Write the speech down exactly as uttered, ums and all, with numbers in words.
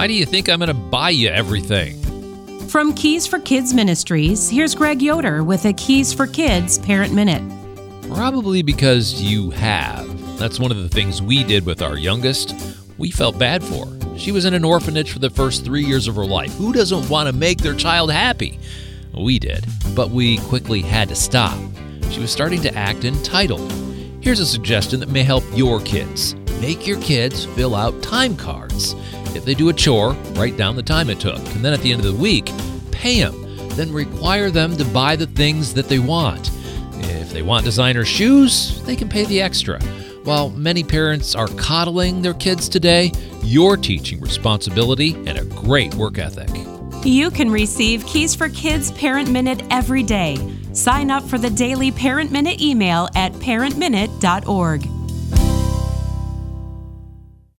Why do you think I'm going to buy you everything? From Keys for Kids Ministries, here's Greg Yoder with a Keys for Kids Parent Minute. Probably because you have. That's one of the things we did with our youngest. We felt bad for her. She was in an orphanage for the first three years of her life. Who doesn't want to make their child happy? We did, but we quickly had to stop. She was starting to act entitled. Here's a suggestion that may help your kids. Make your kids fill out time cards. If they do a chore, write down the time it took, and then at the end of the week, pay them. Then require them to buy the things that they want. If they want designer shoes, they can pay the extra. While many parents are coddling their kids today, you're teaching responsibility and a great work ethic. You can receive Keys for Kids Parent Minute every day. Sign up for the daily Parent Minute email at parent minute dot org.